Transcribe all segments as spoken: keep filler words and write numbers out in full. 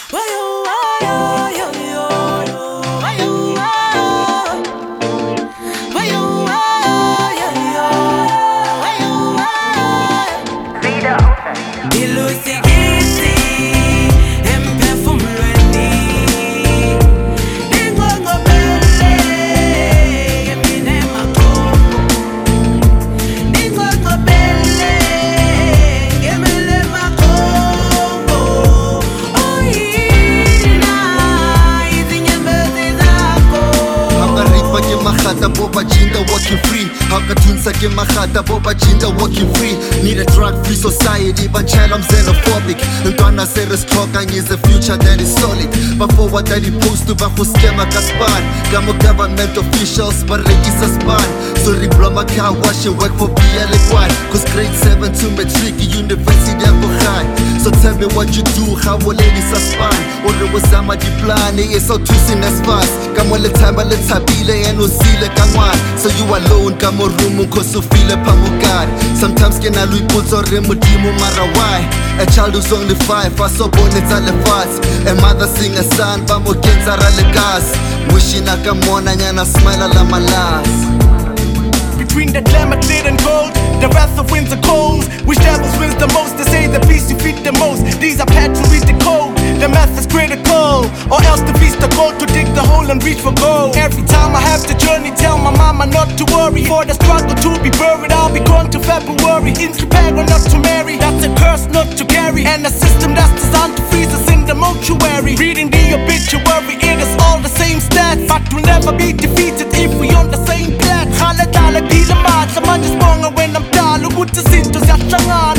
Mahata boba jinda walking free Hakatunsa ke mahata boba jinda walking free Need a drug free society Banchela I'm xenophobic Ntwana seres talking is a future that is solid Before what that he post to Bajo skema kaspan Gamo government officials Barekisa span So ribloma car wash and work for P L A Y Cause grade seven to matric University yako high So tell me what you do How will ladies a span Or it was ama di plan It's so twisting as fast Gamo le time le tabile and uzile kangwan So you alone kamo rumu Cause ufile pamukari Sometimes kena lui pulso remudimu mara why A child who's only five Asobone tale fast A mother sing a son Bamo genzara le gas Wishing akamona nyana smile la malas Between the glamour, clear and gold, the wrath of winds and cold. Which devils wins the most? They say the beast you feed the most. These are paid to read the code. The math is critical, or else the beast the gold to dig the hole and reach for gold. Every time I have the journey, tell my mama not to worry. For the struggle to be buried, I'll be gone to February. In Chicago, not to marry. That's a curse not to carry, and a system that's designed to freeze us in the mortuary. Reading the obituary, it is all the same stats, but we'll never be defeated if we on the same path. Dila madla manje sibonga wena mdala ukuthi izinto ziyahlangana.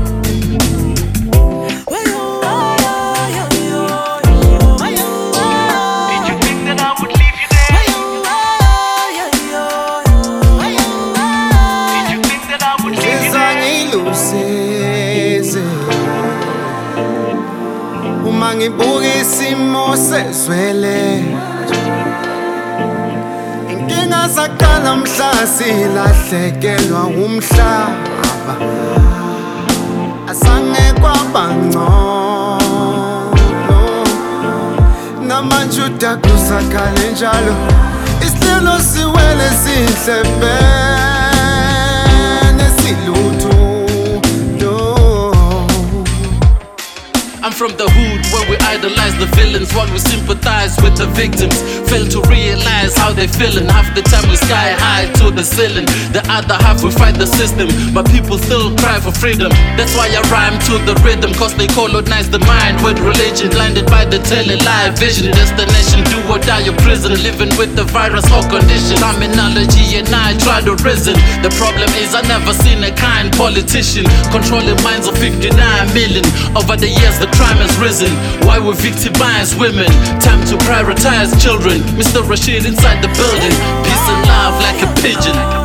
Did you think that I would leave you there? Did you think that I would leave you there? Uma ngibuka isimo sezwele Inkinga zaqala mhla silahlekelwa umhlaba Asange kwaba ngcono Namanje udakusakale njalo Isililo siwele sihlebene silutho I'm from the hood where we idolize the villains while we sympathize with the victims. Fail to realize how they feeling. Half the time we sky high to the ceiling. The other half we fight the system, but people still cry for freedom. That's why I rhyme to the rhythm, cause they colonize the mind with religion. Blinded by the tele-live vision. Destination do or die your prison. Living with the virus or condition. Terminology and I try to reason. The problem is I never seen a kind politician controlling minds of fifty-nine million. Over the years the crime has risen. Why we victimize women? Time to prioritize children. Mister Rashid inside the building. Peace and love like a pigeon.